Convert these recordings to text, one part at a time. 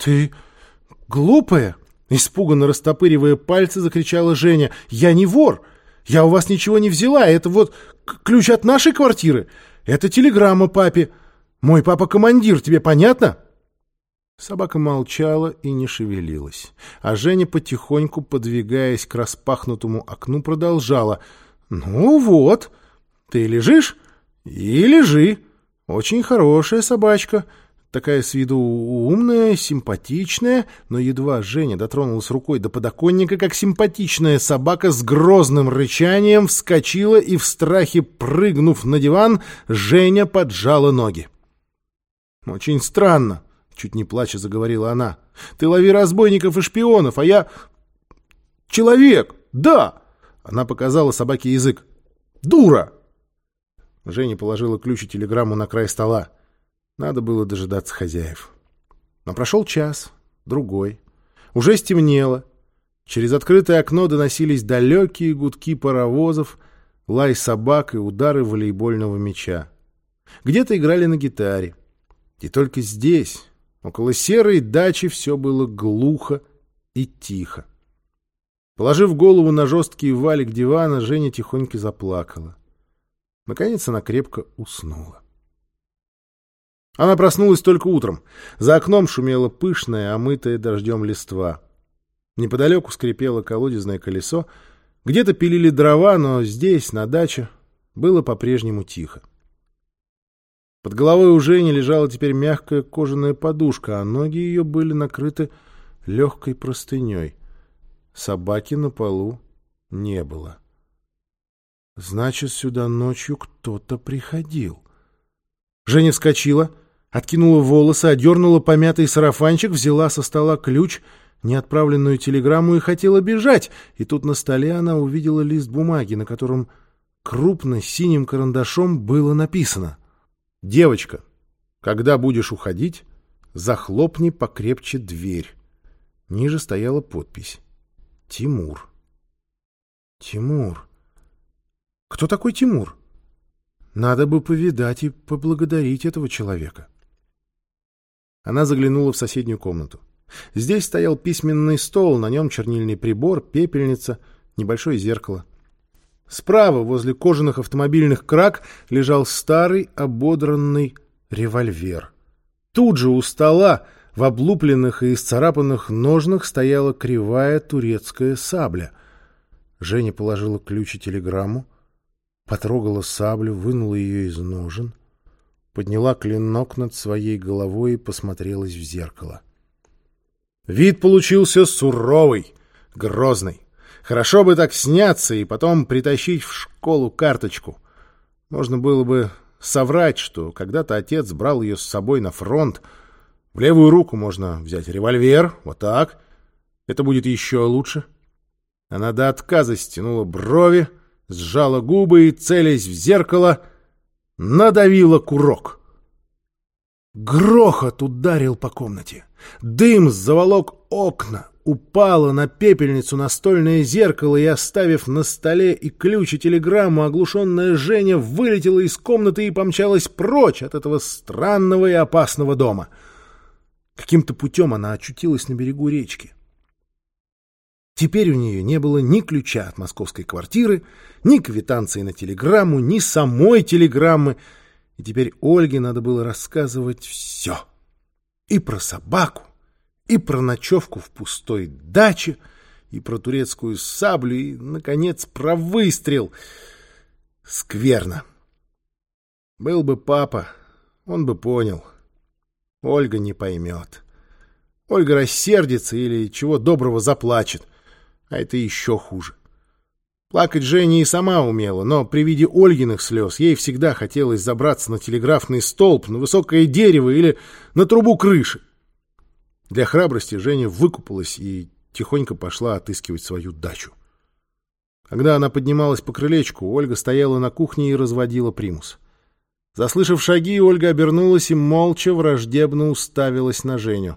Ты глупая! Испуганно растопыривая пальцы, закричала Женя. Я не вор! Я у вас ничего не взяла. Это вот ключ от нашей квартиры. Это телеграмма папе. Мой папа командир, тебе понятно? Собака молчала и не шевелилась. А Женя, потихоньку подвигаясь к распахнутому окну, продолжала. Ну вот, ты лежишь и лежи. Очень хорошая собачка. Такая с виду умная, симпатичная, но едва Женя дотронулась рукой до подоконника, как симпатичная собака с грозным рычанием вскочила и в страхе, прыгнув на диван, Женя поджала ноги. «Очень странно», — чуть не плача заговорила она. «Ты лови разбойников и шпионов, а я... человек, да!» Она показала собаке язык. «Дура!» Женя положила ключ и телеграмму на край стола. Надо было дожидаться хозяев. Но прошел час, другой. Уже стемнело. Через открытое окно доносились далекие гудки паровозов, лай собак и удары волейбольного мяча. Где-то играли на гитаре. И только здесь, около серой дачи, все было глухо и тихо. Положив голову на жесткий валик дивана, Женя тихонько заплакала. Наконец она крепко уснула. Она проснулась только утром. За окном шумела пышная, омытая дождем листва. Неподалеку скрипело колодезное колесо. Где-то пилили дрова, но здесь, на даче, было по-прежнему тихо. Под головой у Жени лежала теперь мягкая кожаная подушка, а ноги ее были накрыты легкой простыней. Собаки на полу не было. Значит, сюда ночью кто-то приходил. Женя вскочила, откинула волосы, одернула помятый сарафанчик, взяла со стола ключ, неотправленную телеграмму и хотела бежать. И тут на столе она увидела лист бумаги, на котором крупно синим карандашом было написано: «Девочка, когда будешь уходить, захлопни покрепче дверь». Ниже стояла подпись: «Тимур». Тимур. Кто такой Тимур? Надо бы повидать и поблагодарить этого человека. Она заглянула в соседнюю комнату. Здесь стоял письменный стол, на нем чернильный прибор, пепельница, небольшое зеркало. Справа, возле кожаных автомобильных крак, лежал старый ободранный револьвер. Тут же у стола, в облупленных и исцарапанных ножнах, стояла кривая турецкая сабля. Женя положила ключ и телеграмму, потрогала саблю, вынула ее из ножен, подняла клинок над своей головой и посмотрелась в зеркало. Вид получился суровый, грозный. Хорошо бы так сняться и потом притащить в школу карточку. Можно было бы соврать, что когда-то отец брал ее с собой на фронт. В левую руку можно взять револьвер, вот так. Это будет еще лучше. Она до отказа стянула брови, сжала губы и, целясь в зеркало, надавила курок. Грохот ударил по комнате. Дым заволок окна, упала на пепельницу настольное зеркало, и, оставив на столе и ключ, и телеграмму, оглушенная Женя вылетела из комнаты и помчалась прочь от этого странного и опасного дома. Каким-то путем она очутилась на берегу речки. Теперь у нее не было ни ключа от московской квартиры, ни квитанции на телеграмму, ни самой телеграммы. И теперь Ольге надо было рассказывать все. И про собаку, и про ночевку в пустой даче, и про турецкую саблю, и, наконец, про выстрел. Скверно. Был бы папа, он бы понял. Ольга не поймет. Ольга рассердится или, чего доброго, заплачет. А это еще хуже. Плакать Женя и сама умела, но при виде Ольгиных слез ей всегда хотелось забраться на телеграфный столб, на высокое дерево или на трубу крыши. Для храбрости Женя выкупалась и тихонько пошла отыскивать свою дачу. Когда она поднималась по крылечку, Ольга стояла на кухне и разводила примус. Заслышав шаги, Ольга обернулась и молча, враждебно уставилась на Женю.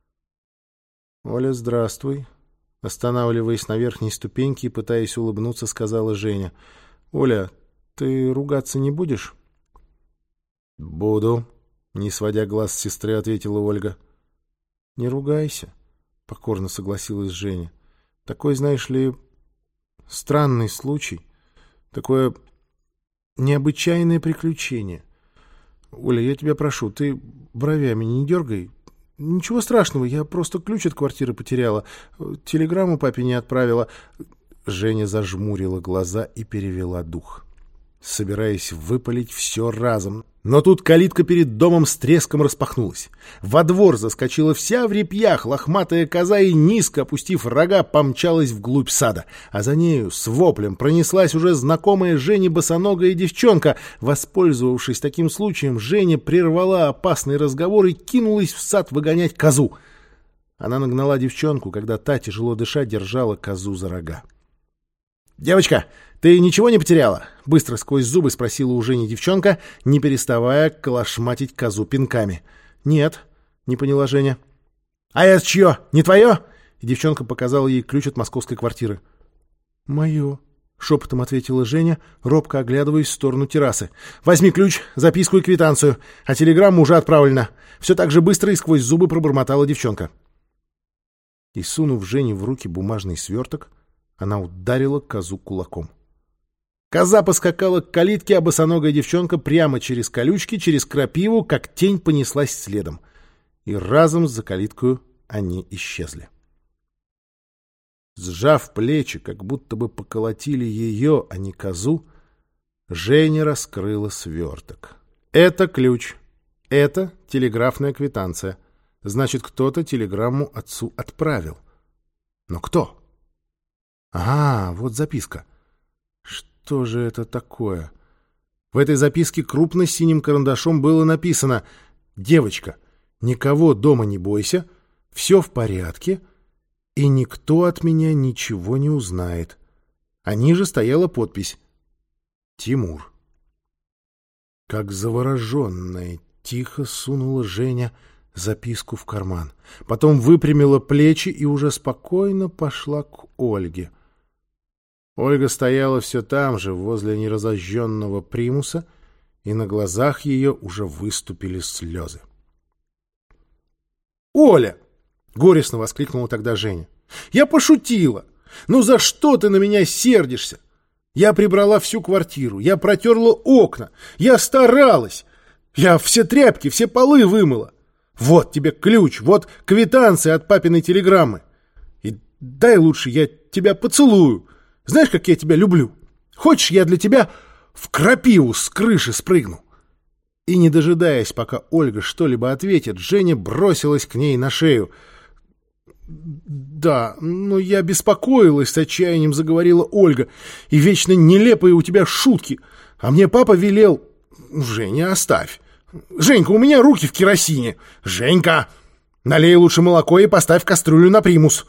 — Оля, здравствуй. Останавливаясь на верхней ступеньке и пытаясь улыбнуться, сказала Женя. — Оля, ты ругаться не будешь? — Буду, — не сводя глаз с сестры, ответила Ольга. Не ругайся, — покорно согласилась Женя. Такой, знаешь ли, странный случай. Такое необычайное приключение. Оля, я тебя прошу, ты бровями не дергай. Ничего страшного, я просто ключ от квартиры потеряла. Телеграмму папе не отправила. Женя зажмурила глаза и перевела дух, собираясь выпалить все разом. Но тут калитка перед домом с треском распахнулась. Во двор заскочила вся в репьях лохматая коза и, низко опустив рога, помчалась вглубь сада. А за нею с воплем пронеслась уже знакомая Жене босоногая девчонка. Воспользовавшись таким случаем, Женя прервала опасный разговор и кинулась в сад выгонять козу. Она нагнала девчонку, когда та, тяжело дыша, держала козу за рога. «Девочка, ты ничего не потеряла?» — быстро сквозь зубы спросила у Жени девчонка, не переставая колошматить козу пинками. «Нет», — не поняла Женя. «А это чье? Не твое?» И девчонка показала ей ключ от московской квартиры. «Мое», — шепотом ответила Женя, робко оглядываясь в сторону террасы. «Возьми ключ, записку и квитанцию, а телеграмма уже отправлена». Все так же быстро и сквозь зубы пробормотала девчонка. И, сунув Жене в руки бумажный сверток, она ударила козу кулаком. Коза поскакала к калитке, а босоногая девчонка прямо через колючки, через крапиву, как тень понеслась следом. И разом за калиткою они исчезли. Сжав плечи, как будто бы поколотили ее, а не козу, Женя раскрыла сверток. Это ключ. Это телеграфная квитанция. Значит, кто-то телеграмму отцу отправил. Но кто? А, вот записка. Что же это такое? В этой записке крупно синим карандашом было написано: «Девочка, никого дома не бойся, все в порядке, и никто от меня ничего не узнает». А ниже стояла подпись: «Тимур». Как завороженная, тихо сунула Женя записку в карман. Потом выпрямила плечи и уже спокойно пошла к Ольге. Ольга стояла все там же, возле неразожженного примуса, и на глазах ее уже выступили слезы. «Оля!» — горестно воскликнула тогда Женя. «Я пошутила! Ну за что ты на меня сердишься? Я прибрала всю квартиру, я протерла окна, я старалась, я все тряпки, все полы вымыла. Вот тебе ключ, вот квитанция от папиной телеграммы. И дай лучше я тебя поцелую. Знаешь, как я тебя люблю? Хочешь, я для тебя в крапиву с крыши спрыгну?» И, не дожидаясь, пока Ольга что-либо ответит, Женя бросилась к ней на шею. «Да, но я беспокоилась», — с отчаянием заговорила Ольга. «И вечно нелепые у тебя шутки. А мне папа велел...» «Женя, оставь. Женька, у меня руки в керосине. Женька, налей лучше молоко и поставь кастрюлю на примус».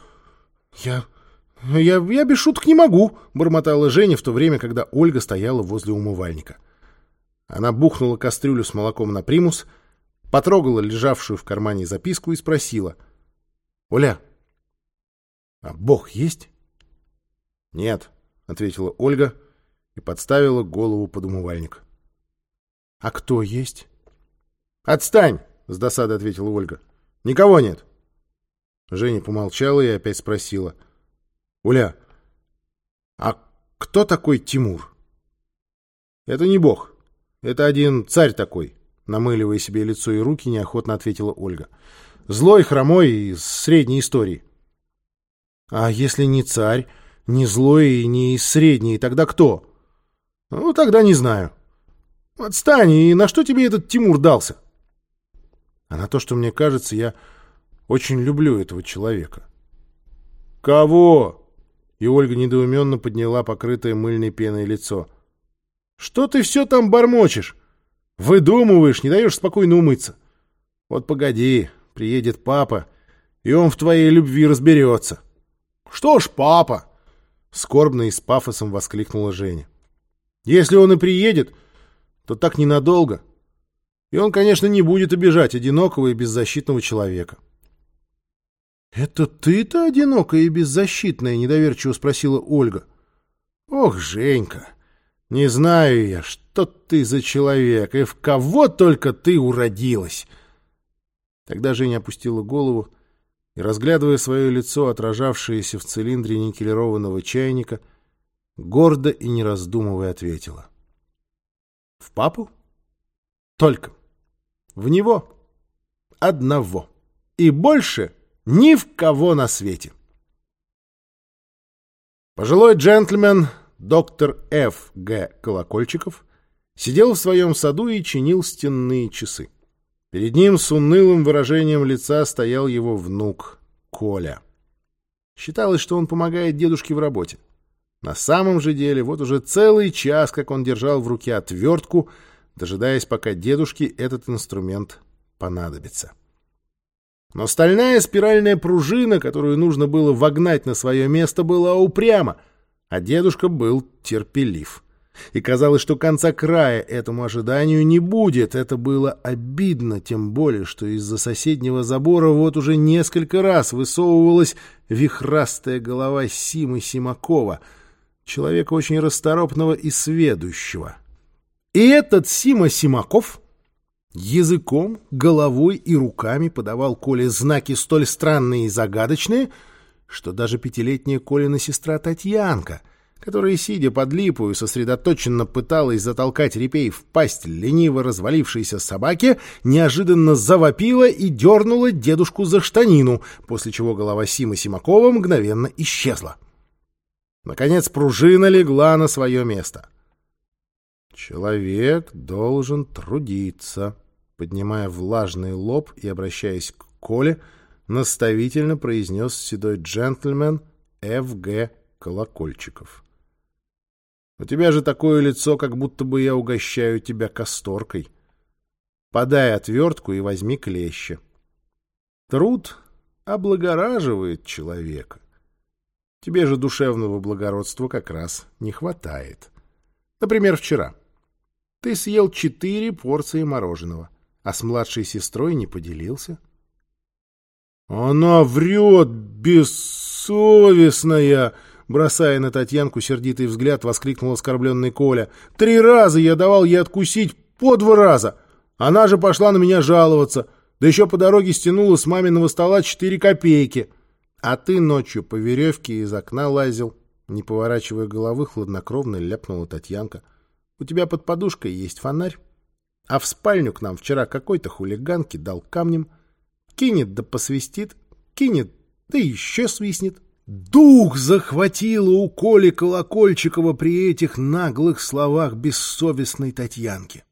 Я без шуток не могу», — бормотала Женя в то время, когда Ольга стояла возле умывальника. Она бухнула кастрюлю с молоком на примус, потрогала лежавшую в кармане записку и спросила: «Оля, а Бог есть?» «Нет», — ответила Ольга и подставила голову под умывальник. «А кто есть?» «Отстань!» — с досадой ответила Ольга. «Никого нет». Женя помолчала и опять спросила: «Оля, а кто такой Тимур?» «Это не Бог. Это один царь такой», — намыливая себе лицо и руки, неохотно ответила Ольга. «Злой, хромой, из средней истории». «А если не царь, не злой и не из средней, тогда кто?» «Ну, тогда не знаю». «Отстань, и на что тебе этот Тимур дался?» «А на то, что мне кажется, я очень люблю этого человека». «Кого?» И Ольга недоуменно подняла покрытое мыльной пеной лицо. «Что ты все там бормочешь? Выдумываешь, не даешь спокойно умыться. Вот погоди, приедет папа, и он в твоей любви разберется». «Что ж, папа?» — скорбно и с пафосом воскликнула Женя. «Если он и приедет, то так ненадолго. И он, конечно, не будет обижать одинокого и беззащитного человека». «Это ты-то одинокая и беззащитная?» — недоверчиво спросила Ольга. «Ох, Женька, не знаю я, что ты за человек и в кого только ты уродилась». Тогда Женя опустила голову и, разглядывая свое лицо, отражавшееся в цилиндре никелированного чайника, гордо и не раздумывая ответила: «В папу? Только. В него. Одного. И больше ни в кого на свете». Пожилой джентльмен, доктор Ф. Г. Колокольчиков, сидел в своем саду и чинил стенные часы. Перед ним с унылым выражением лица стоял его внук Коля. Считалось, что он помогает дедушке в работе. На самом же деле, вот уже целый час, как он держал в руке отвертку, дожидаясь, пока дедушке этот инструмент понадобится. Но стальная спиральная пружина, которую нужно было вогнать на свое место, была упряма, а дедушка был терпелив. И казалось, что конца края этому ожиданию не будет. Это было обидно, тем более, что из-за соседнего забора вот уже несколько раз высовывалась вихрастая голова Симы Симакова, человека очень расторопного и сведущего. И этот Сима Симаков языком, головой и руками подавал Коле знаки столь странные и загадочные, что даже пятилетняя Колина сестра Татьянка, которая, сидя под липою, сосредоточенно пыталась затолкать репей в пасть лениво развалившейся собаке, неожиданно завопила и дернула дедушку за штанину, после чего голова Симы Симакова мгновенно исчезла. Наконец пружина легла на свое место. «Человек должен трудиться», — поднимая влажный лоб и обращаясь к Коле, наставительно произнес седой джентльмен Ф. Г. Колокольчиков. «У тебя же такое лицо, как будто бы я угощаю тебя касторкой. Подай отвертку и возьми клеща. Труд облагораживает человека. Тебе же душевного благородства как раз не хватает. Например, вчера ты съел 4 порции мороженого, а с младшей сестрой не поделился». «Она врет, бессовестная!» Бросая на Татьянку сердитый взгляд, воскликнул оскорбленный Коля. «3 раза я давал ей откусить, по 2 раза. Она же пошла на меня жаловаться. Да еще по дороге стянула с маминого стола 4 копейки. А ты ночью по веревке из окна лазил». Не поворачивая головы, хладнокровно ляпнула Татьянка. «У тебя под подушкой есть фонарь? А в спальню к нам вчера какой-то хулиган кидал камнем. Кинет да посвистит, кинет да еще свистнет». Дух захватило у Коли Колокольчикова при этих наглых словах бессовестной Татьянки.